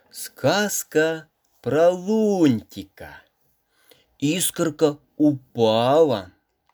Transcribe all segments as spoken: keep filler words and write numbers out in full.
Сказка про Лунтика. Искорка упала.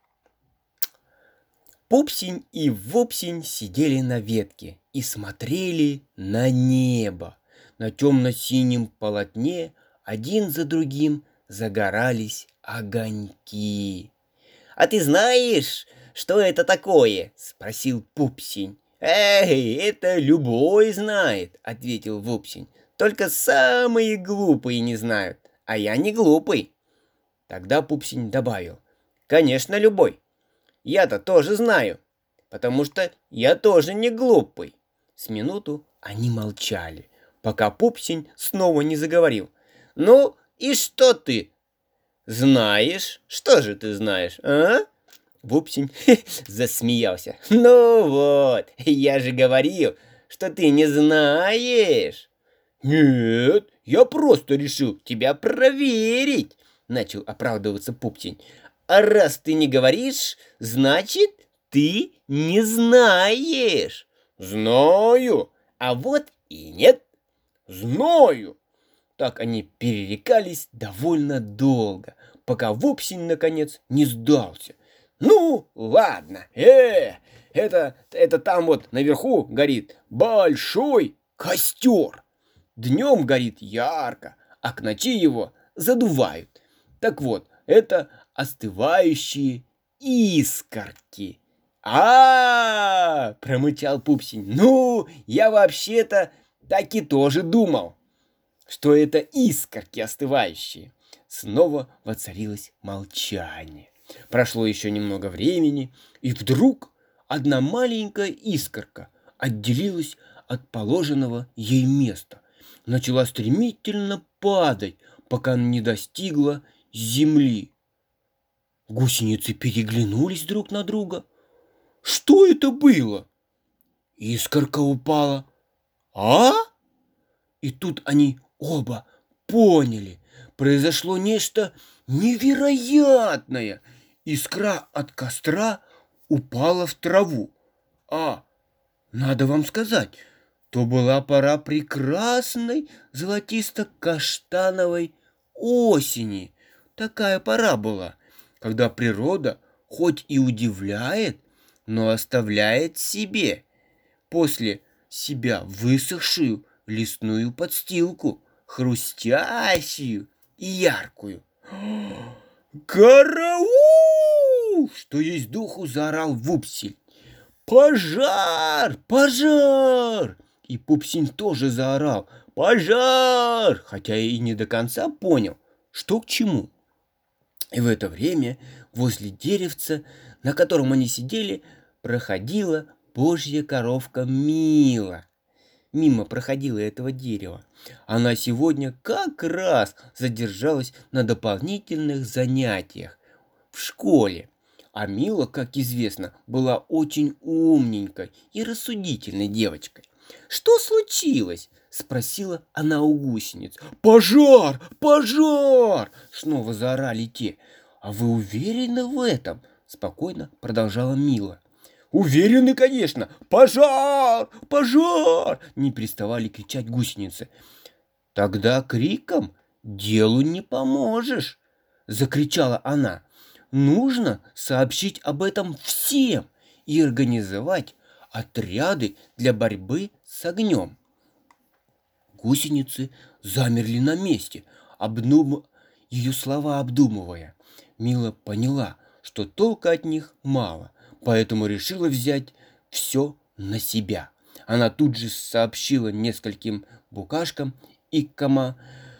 Пупсень и Вупсень сидели на ветке и смотрели на небо. На темно-синем полотне один за другим загорались огоньки. «А ты знаешь, что это такое?» — спросил Пупсень. «Эй, это любой знает», — ответил Вупсень. «Только самые глупые не знают, а я не глупый». Тогда Пупсень добавил: «Конечно, любой. Я-то тоже знаю, потому что я тоже не глупый». С минуту они молчали, пока Пупсень снова не заговорил. «Ну и что ты знаешь? Что же ты знаешь, а?» Вупсень засмеялся. «Ну вот, я же говорил, что ты не знаешь». «Нет, я просто решил тебя проверить», — начал оправдываться Пупсень. «А раз ты не говоришь, значит, ты не знаешь». «Знаю». «А вот и нет». «Знаю». Так они перерекались довольно долго, пока Вупсень наконец не сдался. «Ну, ладно, э, это, это там вот наверху горит большой костер. Днем горит ярко, а к ночи его задувают. Так вот, это остывающие искорки». А, -а, -а, промычал Пупсень. «Ну, я вообще-то так и тоже думал, что это искорки остывающие». Снова воцарилось молчание. Прошло еще немного времени, и вдруг одна маленькая искорка отделилась от положенного ей места. Начала стремительно падать, пока не достигла земли. Гусеницы переглянулись друг на друга. Что это было? Искорка упала. А? И тут они оба поняли. Произошло нечто невероятное. Искра от костра упала в траву. А, надо вам сказать, то была пора прекрасной золотисто-каштановой осени. Такая пора была, когда природа хоть и удивляет, но оставляет себе после себя высохшую лесную подстилку, хрустящую и яркую. «Караул!» — что есть духу, заорал Вупсень. «Пожар! Пожар!» И Пупсень тоже заорал: «Пожар!», хотя и не до конца понял, что к чему. И в это время возле деревца, на котором они сидели, проходила божья коровка Мила. Мимо проходила этого дерева. Она сегодня как раз задержалась на дополнительных занятиях в школе. А Мила, как известно, была очень умненькой и рассудительной девочкой. «Что случилось?» — спросила она у гусениц. «Пожар! Пожар!» — снова заорали те. «А вы уверены в этом?» — спокойно продолжала Мила. «Уверены, конечно! Пожар! Пожар!» — не переставали кричать гусеницы. «Тогда криком делу не поможешь!» — закричала она. «Нужно сообщить об этом всем и организовать отряды для борьбы с огнем». Гусеницы замерли на месте, обдум... ее слова обдумывая. Мила поняла, что толка от них мало, поэтому решила взять все на себя. Она тут же сообщила нескольким букашкам и комарам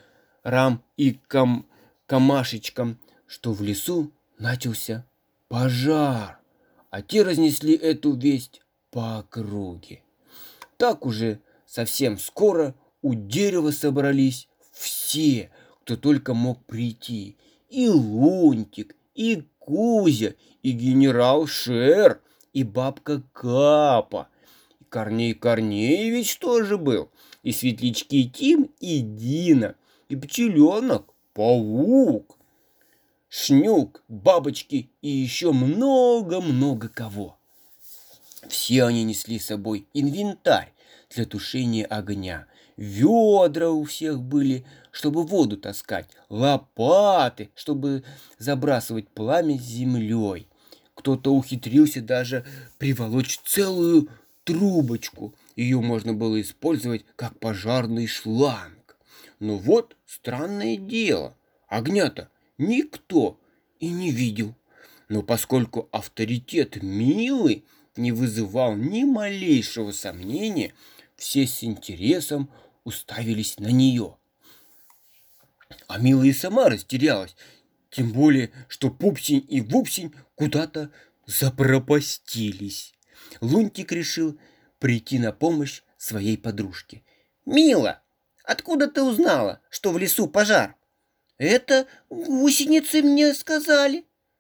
и ком... камашечкам, что в лесу начался пожар, а те разнесли эту весть по округе. Так уже совсем скоро у дерева собрались все, кто только мог прийти. И Лунтик, и Кузя, и генерал Шер, и бабка Капа. И Корней Корнеевич тоже был, и светлячки Тим и Дина, и пчеленок Паук, Шнюк, бабочки и еще много-много кого. Все они несли с собой инвентарь для тушения огня. Ведра у всех были, чтобы воду таскать, лопаты, чтобы забрасывать пламя с землей. Кто-то ухитрился даже приволочь целую трубочку. Ее можно было использовать как пожарный шланг. Но вот странное дело, огня-то никто и не видел. Но поскольку авторитет Милы не вызывал ни малейшего сомнения, все с интересом уставились на нее. А Мила и сама растерялась, тем более, что Пупсень и Вупсень куда-то запропастились. Лунтик решил прийти на помощь своей подружке. «Мила, откуда ты узнала, что в лесу пожар?» «Это гусеницы мне сказали».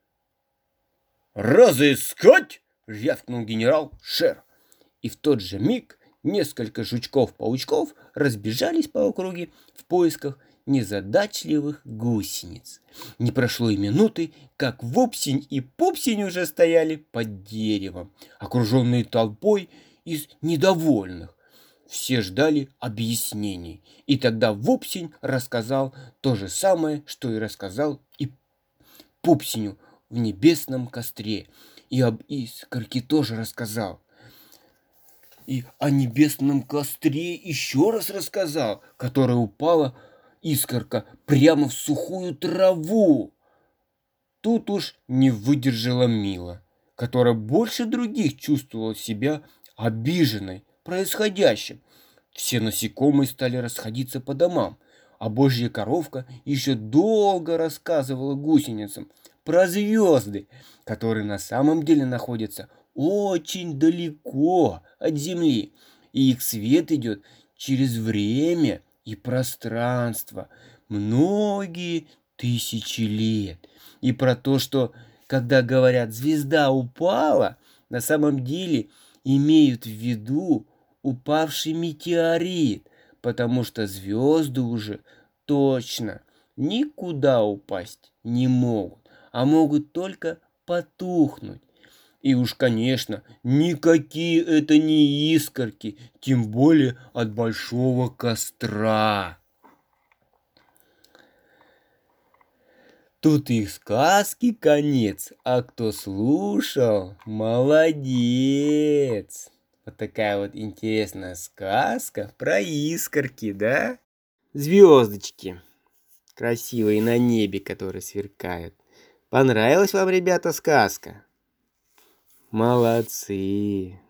«Разыскать!» — рявкнул генерал Шер. И в тот же миг несколько жучков-паучков разбежались по округе в поисках незадачливых гусениц. Не прошло и минуты, как Вупсень и Пупсень уже стояли под деревом, окруженные толпой из недовольных. Все ждали объяснений, и тогда Вупсень рассказал то же самое, что и рассказал и Пупсеню в небесном костре, и об искорке тоже рассказал. И о небесном костре еще раз рассказал, которая упала искорка прямо в сухую траву. Тут уж не выдержала Мила, которая больше других чувствовала себя обиженной происходящим. Все насекомые стали расходиться по домам, а божья коровка еще долго рассказывала гусеницам про звезды, которые на самом деле находятся очень далеко от Земли, и их свет идет через время и пространство многие тысячи лет. И про то, что когда говорят «звезда упала», на самом деле имеют в виду упавший метеорит, потому что звезды уже точно никуда упасть не могут, а могут только потухнуть. И уж, конечно, никакие это не искорки, тем более от большого костра. Тут их сказки конец, а кто слушал, молодец. Вот такая вот интересная сказка про искорки, да? Звездочки красивые на небе, которые сверкают. Понравилась вам, ребята, сказка? Молодцы!